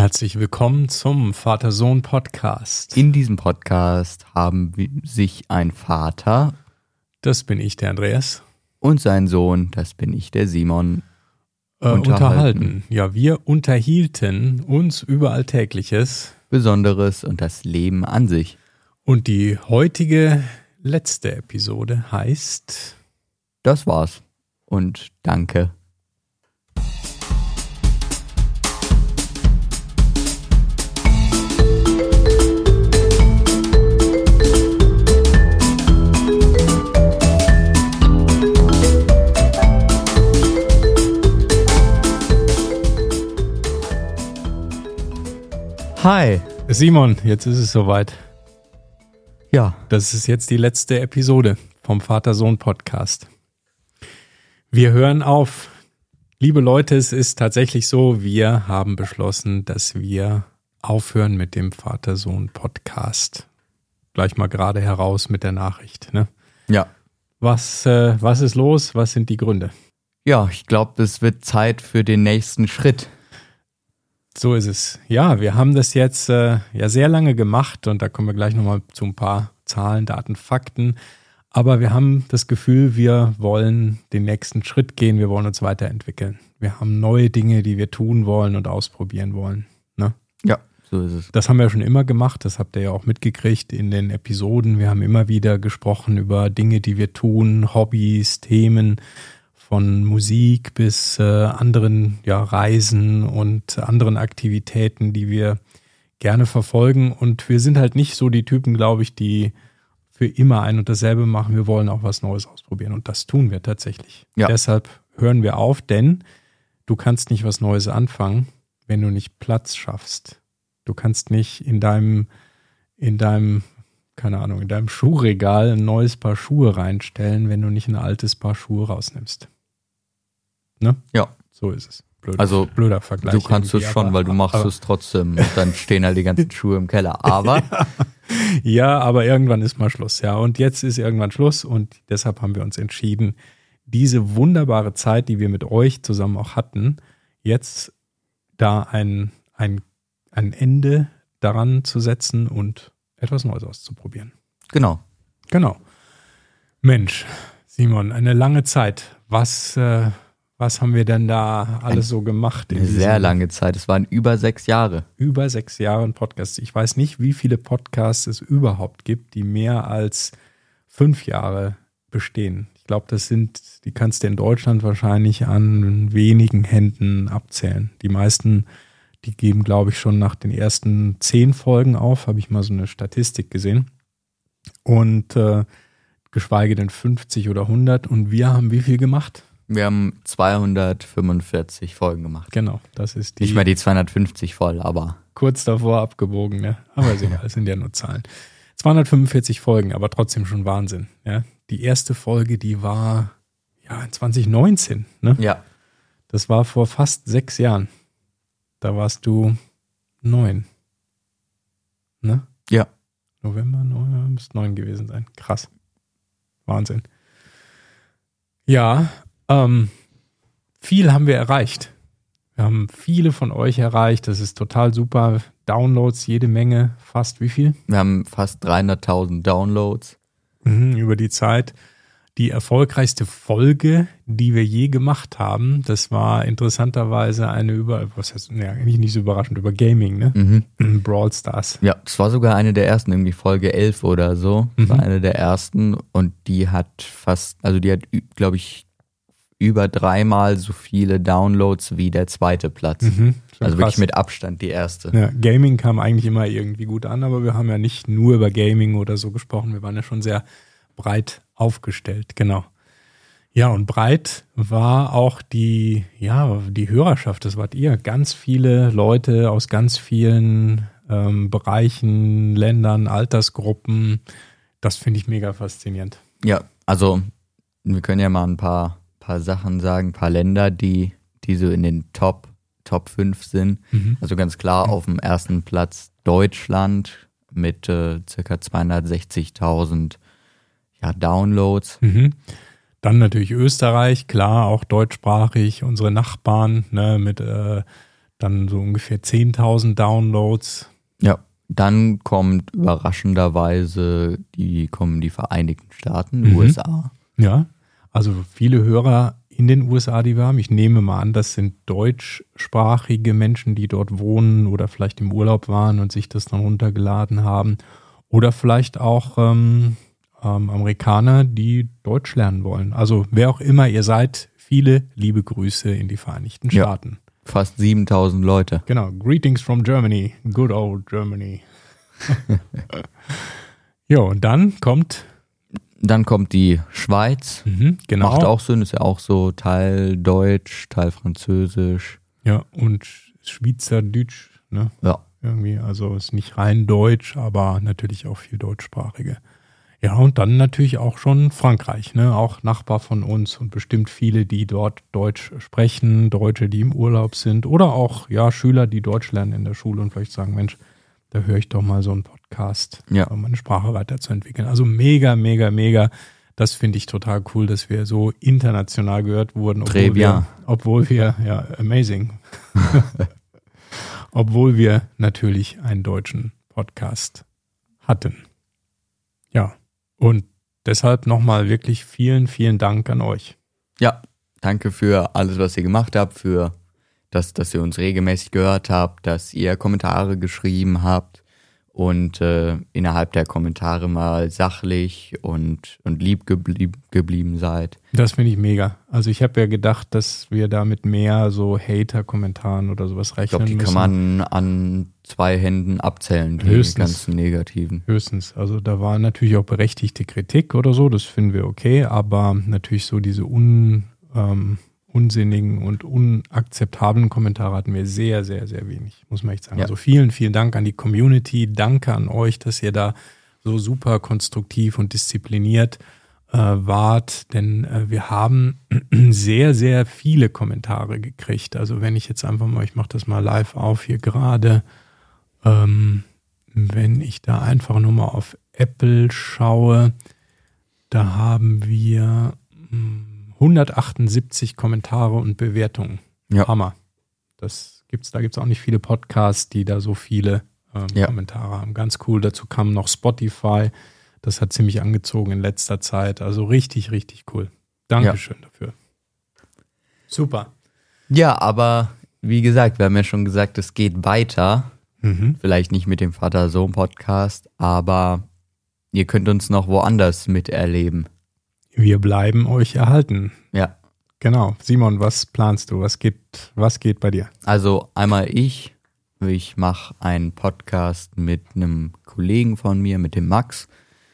Herzlich willkommen zum Vater-Sohn-Podcast. In diesem Podcast haben sich ein Vater, das bin ich, der Andreas, und sein Sohn, das bin ich, der Simon, unterhalten. Ja, wir unterhielten uns über Alltägliches. Besonderes und das Leben an sich. Und die heutige letzte Episode heißt... Das war's. Und danke. Hi. Simon, jetzt ist es soweit. Ja. Das ist jetzt die letzte Episode vom Vater-Sohn-Podcast. Wir hören auf. Liebe Leute, es ist tatsächlich so, wir haben beschlossen, dass wir aufhören mit dem Vater-Sohn-Podcast. Gleich mal gerade heraus mit der Nachricht, ne? Ja. Was ist los? Was sind die Gründe? Ja, ich glaube, es wird Zeit für den nächsten Schritt. So ist es. Ja, wir haben das jetzt sehr lange gemacht und da kommen wir gleich nochmal zu ein paar Zahlen, Daten, Fakten. Aber wir haben das Gefühl, wir wollen den nächsten Schritt gehen, wir wollen uns weiterentwickeln. Wir haben neue Dinge, die wir tun wollen und ausprobieren wollen. Ne? Ja, so ist es. Das haben wir schon immer gemacht, das habt ihr ja auch mitgekriegt in den Episoden. Wir haben immer wieder gesprochen über Dinge, die wir tun, Hobbys, Themen, von Musik bis anderen Reisen und anderen Aktivitäten, die wir gerne verfolgen. Und wir sind halt nicht so die Typen, glaube ich, die für immer ein und dasselbe machen. Wir wollen auch was Neues ausprobieren und das tun wir tatsächlich. Ja. Deshalb hören wir auf, denn du kannst nicht was Neues anfangen, wenn du nicht Platz schaffst. Du kannst nicht in deinem Schuhregal ein neues Paar Schuhe reinstellen, wenn du nicht ein altes Paar Schuhe rausnimmst. Ne? Ja. So ist es. Blöder Vergleich. Du kannst es schon, weil du machst es trotzdem. Und dann stehen halt die ganzen Schuhe im Keller. Aber ja, aber irgendwann ist mal Schluss. Ja, und jetzt ist irgendwann Schluss und deshalb haben wir uns entschieden, diese wunderbare Zeit, die wir mit euch zusammen auch hatten, jetzt da ein Ende daran zu setzen und etwas Neues auszuprobieren. Genau. Mensch, Simon, eine lange Zeit. Was haben wir denn da alles so gemacht? Eine sehr lange Zeit. Es waren über 6 Jahre. Über 6 Jahre ein Podcast. Ich weiß nicht, wie viele Podcasts es überhaupt gibt, die mehr als 5 Jahre bestehen. Ich glaube, die kannst du in Deutschland wahrscheinlich an wenigen Händen abzählen. Die meisten, die geben, glaube ich, schon nach den ersten 10 Folgen auf, habe ich mal so eine Statistik gesehen. Und geschweige denn 50 oder 100. Und wir haben wie viel gemacht? Wir haben 245 Folgen gemacht. Genau, das ist nicht mehr die 250 voll, aber kurz davor abgebogen, ne? Aber ist egal, das sind ja nur Zahlen. 245 Folgen, aber trotzdem schon Wahnsinn. Ja? Die erste Folge, die war in 2019, ne? Ja. Das war vor fast 6 Jahren. Da warst du 9. Ne? Ja. November, 9, müsste 9 gewesen sein. Krass. Wahnsinn. Ja, viel haben wir erreicht. Wir haben viele von euch erreicht. Das ist total super. Downloads, jede Menge. Fast wie viel? Wir haben fast 300.000 Downloads. Über die Zeit. Die erfolgreichste Folge, die wir je gemacht haben, das war interessanterweise eigentlich nicht so überraschend, über Gaming, ne? Brawl Stars. Ja, das war sogar eine der ersten, irgendwie Folge 11 oder so. Das war eine der ersten und die hat glaube ich, über 3-mal so viele Downloads wie der zweite Platz. Also wirklich mit Abstand die erste. Ja, Gaming kam eigentlich immer irgendwie gut an, aber wir haben ja nicht nur über Gaming oder so gesprochen. Wir waren ja schon sehr breit aufgestellt, genau. Ja, und breit war auch die Hörerschaft, das wart ihr. Ganz viele Leute aus ganz vielen Bereichen, Ländern, Altersgruppen. Das finde ich mega faszinierend. Ja, also wir können ja mal ein paar Sachen sagen, ein paar Länder, die so in den Top 5 sind. Also ganz klar auf dem ersten Platz Deutschland mit circa 260.000 Downloads. Dann natürlich Österreich, klar, auch deutschsprachig, unsere Nachbarn, ne, mit dann so ungefähr 10.000 Downloads. Ja, dann kommt überraschenderweise die Vereinigten Staaten, USA. Ja, also viele Hörer in den USA, die wir haben. Ich nehme mal an, das sind deutschsprachige Menschen, die dort wohnen oder vielleicht im Urlaub waren und sich das dann runtergeladen haben. Oder vielleicht auch Amerikaner, die Deutsch lernen wollen. Also wer auch immer ihr seid, viele liebe Grüße in die Vereinigten Staaten. Ja, fast 7.000 Leute. Genau, greetings from Germany, good old Germany. Ja, und dann kommt die Schweiz. Genau. Macht auch Sinn, ist ja auch so Teil Deutsch, Teil Französisch. Ja, und Schweizerdeutsch, ne? Ja. Irgendwie, also ist nicht rein Deutsch, aber natürlich auch viel Deutschsprachige. Ja, und dann natürlich auch schon Frankreich, ne? Auch Nachbar von uns und bestimmt viele, die dort Deutsch sprechen, Deutsche, die im Urlaub sind oder auch, ja, Schüler, die Deutsch lernen in der Schule und vielleicht sagen, Mensch, da höre ich doch mal so einen Podcast, um meine Sprache weiterzuentwickeln. Also mega, mega, mega. Das finde ich total cool, dass wir so international gehört wurden. Obwohl wir amazing. Obwohl wir natürlich einen deutschen Podcast hatten. Ja, und deshalb nochmal wirklich vielen, vielen Dank an euch. Ja, danke für alles, was ihr gemacht habt, für dass ihr uns regelmäßig gehört habt, dass ihr Kommentare geschrieben habt und innerhalb der Kommentare mal sachlich und lieb geblieben seid. Das finde ich mega. Also ich habe ja gedacht, dass wir da mit mehr so Hater-Kommentaren oder sowas rechnen müssen. Ich glaube, die kann man an 2 Händen abzählen, die ganzen negativen. Höchstens. Also da war natürlich auch berechtigte Kritik oder so, das finden wir okay, aber natürlich so diese unsinnigen und unakzeptablen Kommentare hatten wir sehr, sehr, sehr wenig, muss man echt sagen. Ja. Also vielen, vielen Dank an die Community, danke an euch, dass ihr da so super konstruktiv und diszipliniert wart, denn wir haben sehr, sehr viele Kommentare gekriegt. Also wenn ich jetzt einfach mal, ich mache das mal live auf hier gerade, wenn ich da einfach nur mal auf Apple schaue, da haben wir 178 Kommentare und Bewertungen. Ja. Hammer. Da gibt's auch nicht viele Podcasts, die da so viele Kommentare haben. Ganz cool. Dazu kam noch Spotify. Das hat ziemlich angezogen in letzter Zeit. Also richtig, richtig cool. Dankeschön dafür. Super. Ja, aber wie gesagt, wir haben ja schon gesagt, es geht weiter. Vielleicht nicht mit dem Vater-Sohn-Podcast, aber ihr könnt uns noch woanders miterleben. Wir bleiben euch erhalten. Ja. Genau. Simon, was planst du? Was geht bei dir? Also einmal ich mache einen Podcast mit einem Kollegen von mir, mit dem Max.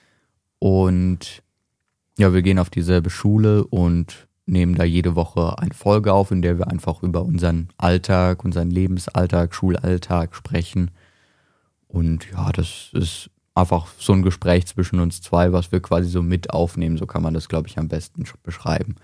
Und ja, wir gehen auf dieselbe Schule und nehmen da jede Woche eine Folge auf, in der wir einfach über unseren Alltag, unseren Lebensalltag, Schulalltag sprechen. Und ja, das ist einfach so ein Gespräch zwischen uns zwei, was wir quasi so mit aufnehmen. So kann man das, glaube ich, am besten beschreiben.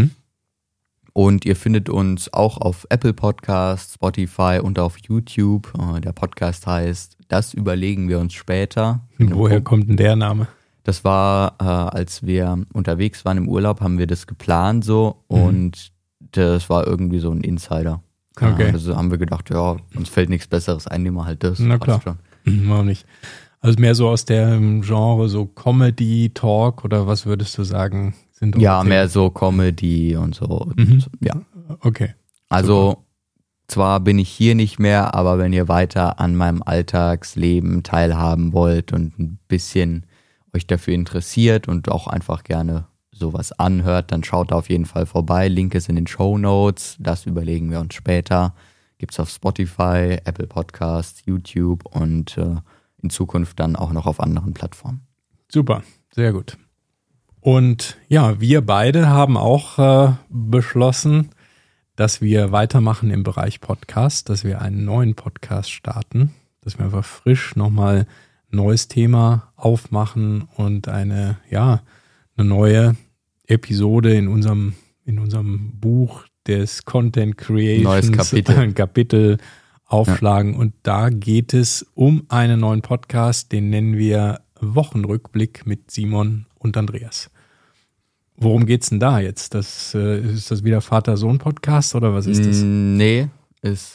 Und ihr findet uns auch auf Apple Podcasts, Spotify und auf YouTube. Der Podcast heißt Das überlegen wir uns später. Woher kommt denn der Name? Das war, als wir unterwegs waren im Urlaub, haben wir das geplant so und das war irgendwie so ein Insider. Okay. Also haben wir gedacht, ja, uns fällt nichts Besseres ein, nehmen wir halt das. Na klar. Auch nicht. Also mehr so aus dem Genre so Comedy, Talk oder was würdest du sagen? Ja, mehr so Comedy und so. Und ja. Okay. Also zwar bin ich hier nicht mehr, aber wenn ihr weiter an meinem Alltagsleben teilhaben wollt und ein bisschen euch dafür interessiert und auch einfach gerne sowas anhört, dann schaut da auf jeden Fall vorbei. Link ist in den Shownotes. Das überlegen wir uns später. Gibt's auf Spotify, Apple Podcasts, YouTube und in Zukunft dann auch noch auf anderen Plattformen. Super, sehr gut. Und ja, wir beide haben auch beschlossen, dass wir weitermachen im Bereich Podcast, dass wir einen neuen Podcast starten, dass wir einfach frisch nochmal ein neues Thema aufmachen und eine neue Episode in unserem Buch des Content Creations, neues Kapitel aufschlagen. Und da geht es um einen neuen Podcast, den nennen wir Wochenrückblick mit Simon und Andreas. Worum geht's denn da jetzt? Ist das wieder Vater-Sohn-Podcast oder was ist das? Nee, ist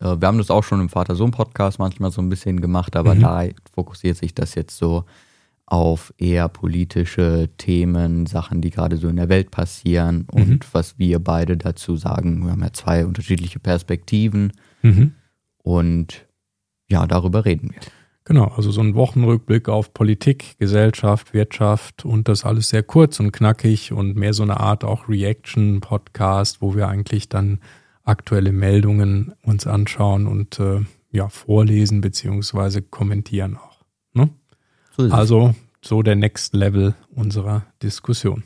Wir haben das auch schon im Vater-Sohn-Podcast manchmal so ein bisschen gemacht, aber da fokussiert sich das jetzt so auf eher politische Themen, Sachen, die gerade so in der Welt passieren und was wir beide dazu sagen. Wir haben ja 2 unterschiedliche Perspektiven und ja, darüber reden wir. Genau, also so ein Wochenrückblick auf Politik, Gesellschaft, Wirtschaft und das alles sehr kurz und knackig und mehr so eine Art auch Reaction-Podcast, wo wir eigentlich dann aktuelle Meldungen uns anschauen und vorlesen beziehungsweise kommentieren auch. Ne? So also so der Next Level unserer Diskussion.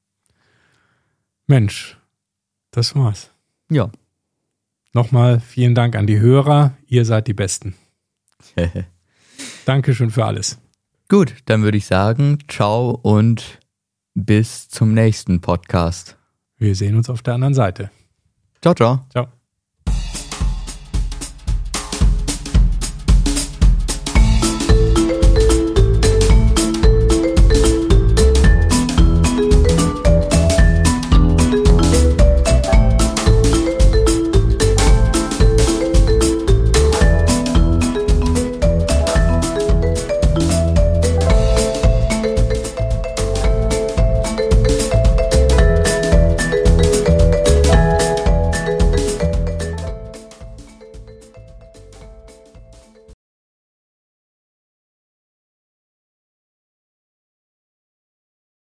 Mensch, das war's. Ja. Nochmal vielen Dank an die Hörer. Ihr seid die Besten. Dankeschön für alles. Gut, dann würde ich sagen, ciao und bis zum nächsten Podcast. Wir sehen uns auf der anderen Seite. Ciao, ciao. Ciao.